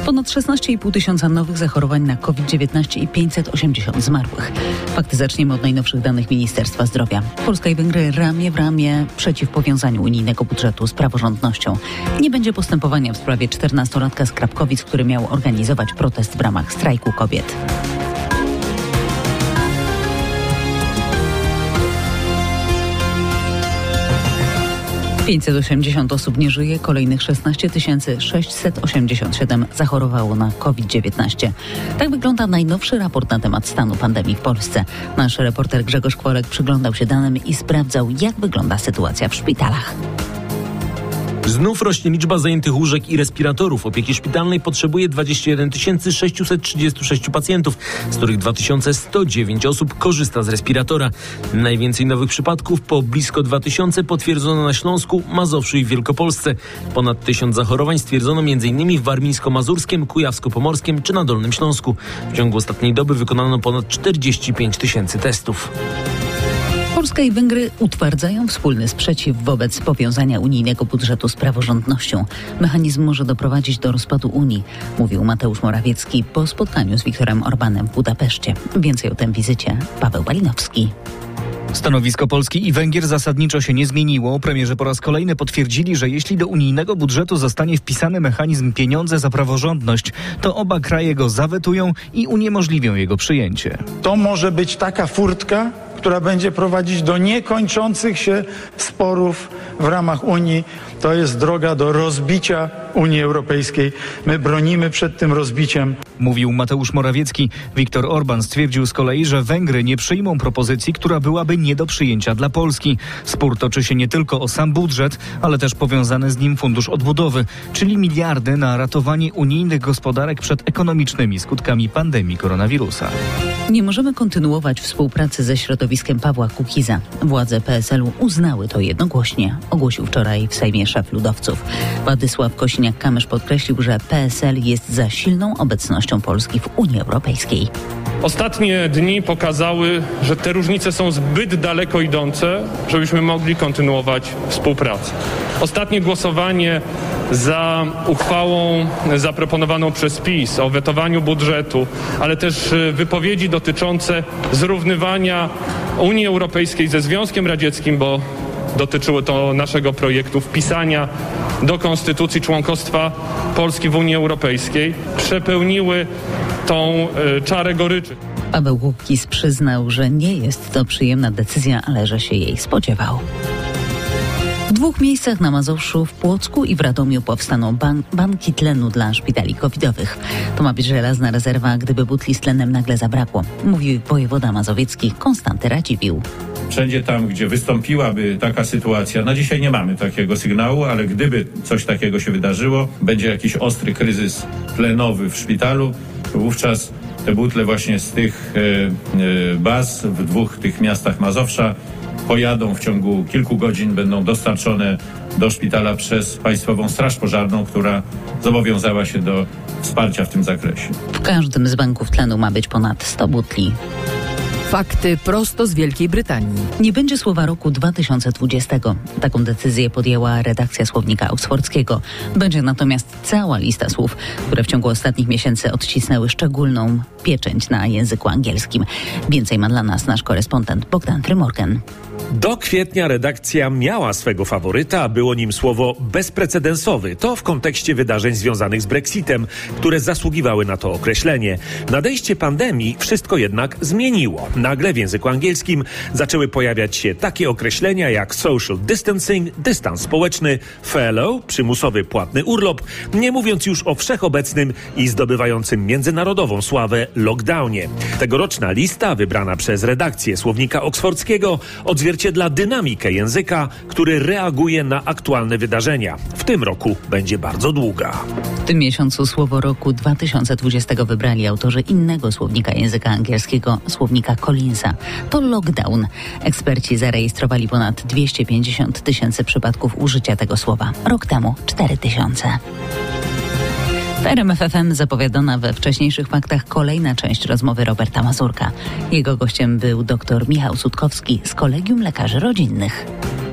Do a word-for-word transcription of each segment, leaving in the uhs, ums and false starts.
Ponad szesnaście i pół tysiąca nowych zachorowań na COVID dziewiętnaście i pięćset osiemdziesiąt zmarłych. Fakty zaczniemy od najnowszych danych Ministerstwa Zdrowia. Polska i Węgry ramię w ramię przeciw powiązaniu unijnego budżetu z praworządnością. Nie będzie postępowania w sprawie czternastolatka z Krapkowic, który miał organizować protest w ramach strajku kobiet. pięćset osiemdziesiąt osób nie żyje, kolejnych szesnaście tysięcy sześćset osiemdziesiąt siedem zachorowało na COVID dziewiętnaście. Tak wygląda najnowszy raport na temat stanu pandemii w Polsce. Nasz reporter Grzegorz Kworek przyglądał się danym i sprawdzał, jak wygląda sytuacja w szpitalach. Znów rośnie liczba zajętych łóżek i respiratorów. Opieki szpitalnej potrzebuje dwadzieścia jeden tysięcy sześćset trzydzieści sześć pacjentów, z których dwa tysiące sto dziewięć osób korzysta z respiratora. Najwięcej nowych przypadków, po blisko dwa tysiące, potwierdzono na Śląsku, Mazowszu i Wielkopolsce. Ponad tysiąc zachorowań stwierdzono m.in. w Warmińsko-Mazurskiem, Kujawsko-Pomorskim czy na Dolnym Śląsku. W ciągu ostatniej doby wykonano ponad czterdzieści pięć tysięcy testów. Polska i Węgry utwardzają wspólny sprzeciw wobec powiązania unijnego budżetu z praworządnością. Mechanizm może doprowadzić do rozpadu Unii, mówił Mateusz Morawiecki po spotkaniu z Viktorem Orbanem w Budapeszcie. Więcej o tym wizycie Paweł Balinowski. Stanowisko Polski i Węgier zasadniczo się nie zmieniło. Premierzy po raz kolejny potwierdzili, że jeśli do unijnego budżetu zostanie wpisany mechanizm pieniądze za praworządność, to oba kraje go zawetują i uniemożliwią jego przyjęcie. To może być taka furtka, która będzie prowadzić do niekończących się sporów w ramach Unii. To jest droga do rozbicia Unii Europejskiej. My bronimy przed tym rozbiciem. Mówił Mateusz Morawiecki. Viktor Orban stwierdził z kolei, że Węgry nie przyjmą propozycji, która byłaby nie do przyjęcia dla Polski. Spór toczy się nie tylko o sam budżet, ale też powiązany z nim Fundusz Odbudowy, czyli miliardy na ratowanie unijnych gospodarek przed ekonomicznymi skutkami pandemii koronawirusa. Nie możemy kontynuować współpracy ze środowiskiem Pawła Kukiza. Władze P S L-u uznały to jednogłośnie, ogłosił wczoraj w Sejmie szef ludowców. Władysław Kosiniak-Kamysz podkreślił, że P S L jest za silną obecnością Polski w Unii Europejskiej. Ostatnie dni pokazały, że te różnice są zbyt daleko idące, żebyśmy mogli kontynuować współpracę. Ostatnie głosowanie za uchwałą zaproponowaną przez PiS o wetowaniu budżetu, ale też wypowiedzi dotyczące zrównywania Unii Europejskiej ze Związkiem Radzieckim, bo dotyczyło to naszego projektu wpisania do konstytucji członkostwa Polski w Unii Europejskiej, przepełniły tą y, czarę goryczy. Paweł Kukiz przyznał, że nie jest to przyjemna decyzja, ale że się jej spodziewał. W dwóch miejscach na Mazowszu, w Płocku i w Radomiu powstaną ban- banki tlenu dla szpitali covidowych. To ma być żelazna rezerwa, gdyby butli z tlenem nagle zabrakło, mówił wojewoda mazowiecki Konstanty Radziwiłł. Wszędzie tam, gdzie wystąpiłaby taka sytuacja, na dzisiaj nie mamy takiego sygnału, ale gdyby coś takiego się wydarzyło, będzie jakiś ostry kryzys tlenowy w szpitalu, to wówczas te butle właśnie z tych e, e, baz w dwóch tych miastach Mazowsza pojadą w ciągu kilku godzin, będą dostarczone do szpitala przez Państwową Straż Pożarną, która zobowiązała się do wsparcia w tym zakresie. W każdym z banków tlenu ma być ponad sto butli. Fakty prosto z Wielkiej Brytanii. Nie będzie słowa roku dwa tysiące dwudziestego. Taką decyzję podjęła redakcja Słownika Oksfordzkiego. Będzie natomiast cała lista słów, które w ciągu ostatnich miesięcy odcisnęły szczególną pieczęć na języku angielskim. Więcej ma dla nas nasz korespondent Bogdan Frymorgan. Do kwietnia redakcja miała swego faworyta, było nim słowo bezprecedensowy. To w kontekście wydarzeń związanych z Brexitem, które zasługiwały na to określenie. Nadejście pandemii wszystko jednak zmieniło. Nagle w języku angielskim zaczęły pojawiać się takie określenia jak social distancing, dystans społeczny, furlough, przymusowy płatny urlop, nie mówiąc już o wszechobecnym i zdobywającym międzynarodową sławę lockdownie. Tegoroczna lista, wybrana przez redakcję Słownika Oksfordzkiego, odzwierciedla dynamikę języka, który reaguje na aktualne wydarzenia. W tym roku będzie bardzo długa. W tym miesiącu słowo roku dwa tysiące dwudziestego wybrali autorzy innego słownika języka angielskiego, słownika Collinsa. To lockdown. Eksperci zarejestrowali ponad dwieście pięćdziesiąt tysięcy przypadków użycia tego słowa. Rok temu cztery tysiące. W R M F F M zapowiadana we wcześniejszych faktach kolejna część rozmowy Roberta Mazurka. Jego gościem był dr Michał Sutkowski z Kolegium Lekarzy Rodzinnych.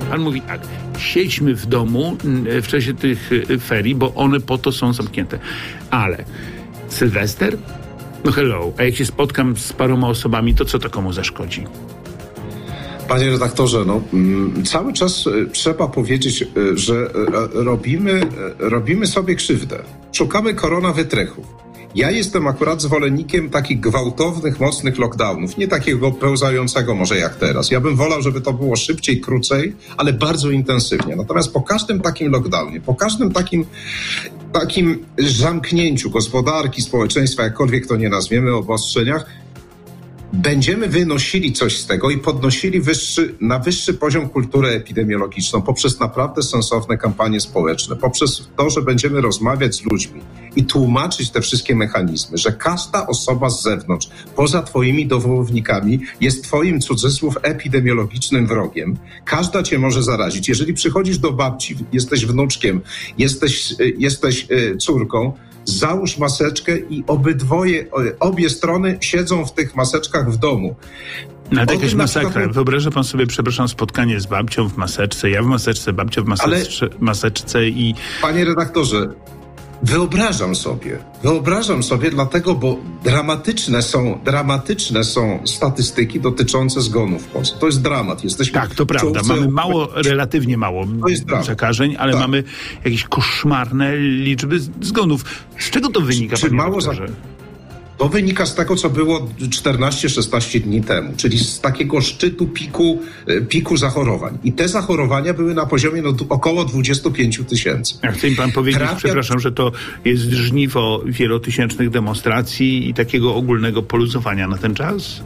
Pan mówi tak, siedźmy w domu w czasie tych ferii, bo one po to są zamknięte. Ale Sylwester? No hello, a jak się spotkam z paroma osobami, to co to komu zaszkodzi? Panie redaktorze, no, cały czas trzeba powiedzieć, że robimy, robimy sobie krzywdę. Szukamy koronawytrychów. Ja jestem akurat zwolennikiem takich gwałtownych, mocnych lockdownów, nie takiego pełzającego może jak teraz. Ja bym wolał, żeby to było szybciej, krócej, ale bardzo intensywnie. Natomiast po każdym takim lockdownie, po każdym takim, takim zamknięciu gospodarki, społeczeństwa, jakkolwiek to nie nazwiemy, obostrzeniach, będziemy wynosili coś z tego i podnosili wyższy, na wyższy poziom kulturę epidemiologiczną poprzez naprawdę sensowne kampanie społeczne, poprzez to, że będziemy rozmawiać z ludźmi i tłumaczyć te wszystkie mechanizmy, że każda osoba z zewnątrz, poza twoimi dowołownikami, jest twoim, cudzysłów, epidemiologicznym wrogiem. Każda cię może zarazić. Jeżeli przychodzisz do babci, jesteś wnuczkiem, jesteś, jesteś córką, załóż maseczkę i obydwoje, obie strony siedzą w tych maseczkach w domu. No to jakaś masakra. Przykład... Wyobraża pan sobie, przepraszam, spotkanie z babcią w maseczce, ja w maseczce, babcia w maseczce, Ale... maseczce i... Panie redaktorze, wyobrażam sobie, wyobrażam sobie dlatego, bo dramatyczne są, dramatyczne są statystyki dotyczące zgonów w Polsce. To jest dramat. Jesteśmy tak, to prawda. Mamy mało, relatywnie mało zakażeń, ale tak. Mamy jakieś koszmarne liczby zgonów. Z czego to wynika, Czy, czy panie mało doktorze? To wynika z tego, co było czternaście szesnaście dni temu, czyli z takiego szczytu piku, piku zachorowań. I te zachorowania były na poziomie no, około dwadzieścia pięć tysięcy. A chce mi pan powiedzieć, Trafia... przepraszam, że to jest żniwo wielotysięcznych demonstracji i takiego ogólnego poluzowania na ten czas?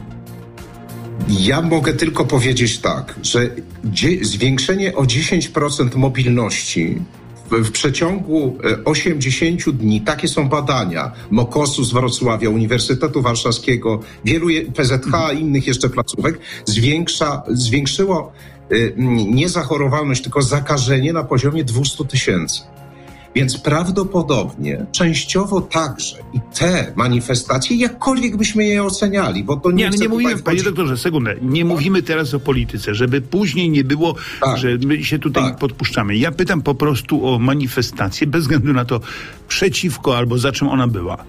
Ja mogę tylko powiedzieć tak, że dzie- zwiększenie o dziesięć procent mobilności w przeciągu osiemdziesięciu dni, takie są badania Mokosu z Wrocławia, Uniwersytetu Warszawskiego, wielu P Z H i innych jeszcze placówek, zwiększa, zwiększyło nie zachorowalność, tylko zakażenie na poziomie dwieście tysięcy. Więc prawdopodobnie, częściowo także i te manifestacje, jakkolwiek byśmy je oceniali, bo to nie... Nie, ale nie mówimy, panie doktorze, sekundę, nie mówimy teraz o polityce, żeby później nie było, tak. że my się tutaj tak. podpuszczamy. Ja pytam po prostu o manifestację, bez względu na to przeciwko albo za czym ona była.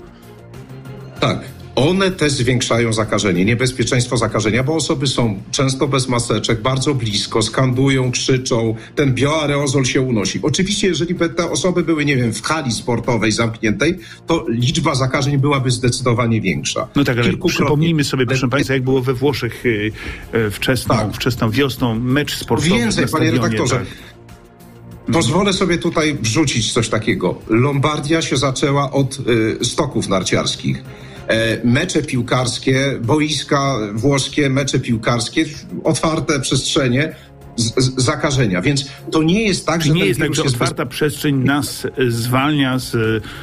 Tak. One też zwiększają zakażenie, niebezpieczeństwo zakażenia, bo osoby są często bez maseczek, bardzo blisko, skandują, krzyczą, ten bioaerozol się unosi. Oczywiście, jeżeli by te osoby były, nie wiem, w hali sportowej zamkniętej, to liczba zakażeń byłaby zdecydowanie większa. No tak, ale przypomnijmy sobie, proszę państwa, jak było we Włoszech wczesną, tak. wczesną wiosną, mecz sportowy. Więcej, panie redaktorze. Tak. Pozwolę sobie tutaj wrzucić coś takiego. Lombardia się zaczęła od y, stoków narciarskich. Mecze piłkarskie, boiska włoskie, mecze piłkarskie, otwarte przestrzenie z, z, zakażenia. Więc to nie jest tak, że nie jest tak, że otwarta bez... przestrzeń nas zwalnia z...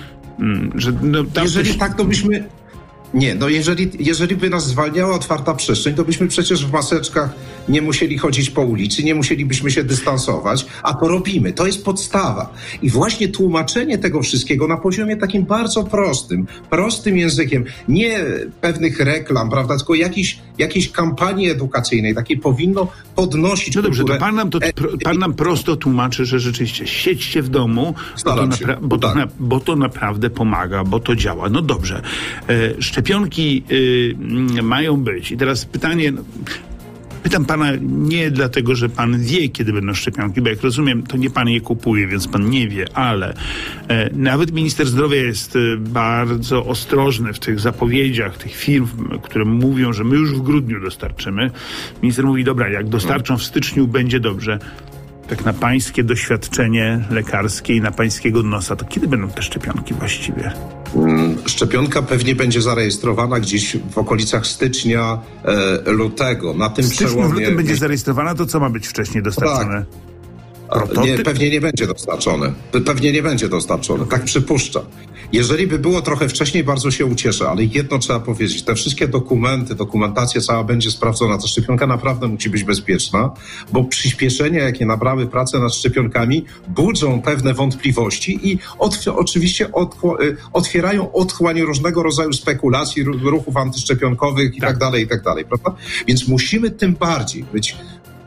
Że no, tam Jeżeli coś... tak, to byśmy... Nie, no jeżeli, jeżeli by nas zwalniała otwarta przestrzeń, to byśmy przecież w maseczkach nie musieli chodzić po ulicy, nie musielibyśmy się dystansować, a to robimy. To jest podstawa. I właśnie tłumaczenie tego wszystkiego na poziomie takim bardzo prostym, prostym językiem, nie pewnych reklam, prawda, tylko jakiejś, jakiejś kampanii edukacyjnej, takiej powinno podnosić... No dobrze, to pan nam, to, pan nam prosto tłumaczy, że rzeczywiście siedźcie w domu, bo to, napra- bo, to na, bo to naprawdę pomaga, bo to działa. No dobrze. E, Szczepionki y, mają być. I teraz pytanie, no, pytam pana nie dlatego, że pan wie, kiedy będą szczepionki, bo jak rozumiem, to nie pan je kupuje, więc pan nie wie, ale e, nawet minister zdrowia jest e, bardzo ostrożny w tych zapowiedziach tych firm, które mówią, że my już w grudniu dostarczymy. Minister mówi, dobra, jak dostarczą w styczniu, będzie dobrze. Tak na pańskie doświadczenie lekarskie i na pańskiego nosa, to kiedy będą te szczepionki właściwie? Szczepionka pewnie będzie zarejestrowana gdzieś w okolicach stycznia, e, lutego. Na tym w styczniu, przełomie... w lutym będzie zarejestrowana, to co ma być wcześniej dostarczone? Tak. Nie, pewnie nie będzie dostarczone. Pewnie nie będzie dostarczone. Tak przypuszczam. Jeżeli by było trochę wcześniej, bardzo się ucieszę, ale jedno trzeba powiedzieć. Te wszystkie dokumenty, dokumentacja cała będzie sprawdzona. Ta szczepionka naprawdę musi być bezpieczna, bo przyspieszenia, jakie nabrały prace nad szczepionkami, budzą pewne wątpliwości i otw- oczywiście otw- otwierają otchłań różnego rodzaju spekulacji, ruchów antyszczepionkowych i tak dalej, i tak dalej, prawda? Więc musimy tym bardziej być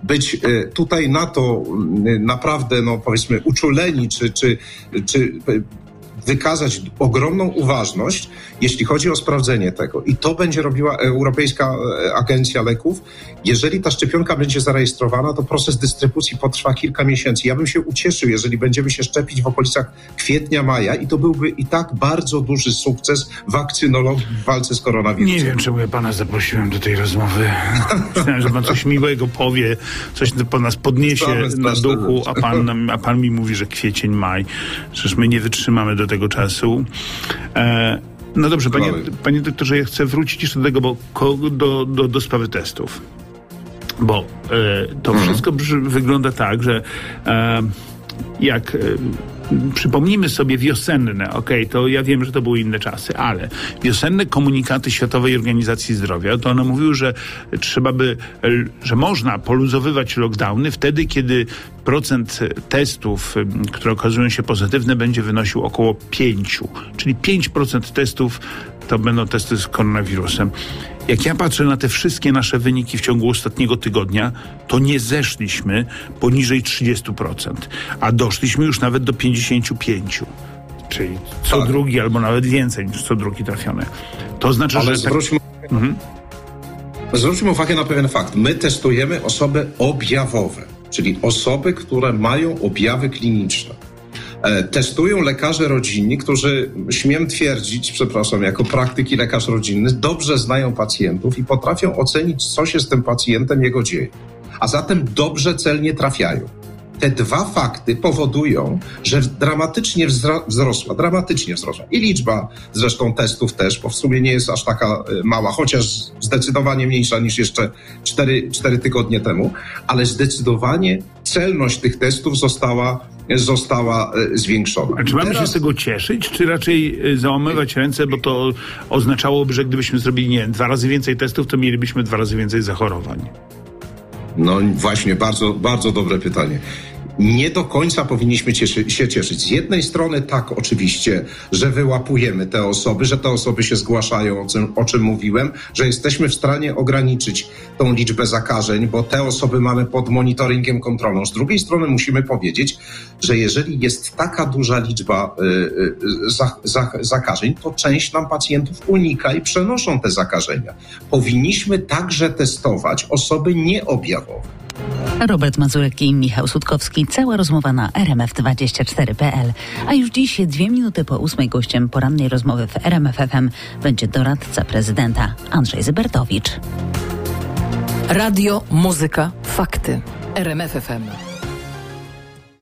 być tutaj na to naprawdę, no powiedzmy, uczuleni, czy, czy, czy wykazać ogromną uważność, jeśli chodzi o sprawdzenie tego. I to będzie robiła Europejska Agencja Leków. Jeżeli ta szczepionka będzie zarejestrowana, to proces dystrybucji potrwa kilka miesięcy. Ja bym się ucieszył, jeżeli będziemy się szczepić w okolicach kwietnia, maja i to byłby i tak bardzo duży sukces wakcynologii w walce z koronawirusem. Nie wiem, czemu ja pana zaprosiłem do tej rozmowy. Myślałem, że pan coś miłego powie, coś po nas podniesie na duchu, a pan, a pan mi mówi, że kwiecień, maj. Przecież my nie wytrzymamy do tego czasu. E, no dobrze, panie, panie doktorze, ja chcę wrócić jeszcze do tego, bo do, do, do sprawy testów. Bo e, to mhm. wszystko wygląda tak, że e, jak e, przypomnijmy sobie wiosenne, okej, okay, to ja wiem, że to były inne czasy, ale wiosenne komunikaty Światowej Organizacji Zdrowia, to one mówiły, że trzeba by, że można poluzowywać lockdowny wtedy, kiedy procent testów, które okazują się pozytywne, będzie wynosił około pięć, czyli pięć procent testów to będą testy z koronawirusem. Jak ja patrzę na te wszystkie nasze wyniki w ciągu ostatniego tygodnia, to nie zeszliśmy poniżej trzydzieści procent, a doszliśmy już nawet do pięćdziesiąt pięć procent. Czyli co tak. drugi albo nawet więcej niż co drugi trafiony. To znaczy, Ale że... Zwróćmy, tak... mhm. zwróćmy uwagę na pewien fakt. My testujemy osoby objawowe, czyli osoby, które mają objawy kliniczne. Testują lekarze rodzinni, którzy, śmiem twierdzić, przepraszam, jako praktyki lekarz rodzinny, dobrze znają pacjentów i potrafią ocenić, co się z tym pacjentem jego dzieje. A zatem dobrze celnie trafiają. Te dwa fakty powodują, że dramatycznie wzrosła, dramatycznie wzrosła. I liczba zresztą testów też, bo w sumie nie jest aż taka mała, chociaż zdecydowanie mniejsza niż jeszcze cztery tygodnie temu, ale zdecydowanie celność tych testów została została zwiększona. A czy mamy Teraz... się z tego cieszyć, czy raczej załamywać ręce, bo to oznaczałoby, że gdybyśmy zrobili, nie dwa razy więcej testów, to mielibyśmy dwa razy więcej zachorowań? No właśnie, bardzo, bardzo dobre pytanie. Nie do końca powinniśmy cieszy, się cieszyć. Z jednej strony tak, oczywiście, że wyłapujemy te osoby, że te osoby się zgłaszają, o czym, o czym mówiłem, że jesteśmy w stanie ograniczyć tą liczbę zakażeń, bo te osoby mamy pod monitoringiem, kontrolą. Z drugiej strony musimy powiedzieć, że jeżeli jest taka duża liczba y, y, za, za, zakażeń, to część nam pacjentów unika i przenoszą te zakażenia. Powinniśmy także testować osoby nieobjawowe. Robert Mazurek i Michał Sutkowski. Cała rozmowa na r m f dwadzieścia cztery kropka p l. A już dziś, dwie minuty po ósmej, gościem porannej rozmowy w R M F F M będzie doradca prezydenta Andrzej Zybertowicz. Radio, muzyka, fakty. R M F F M.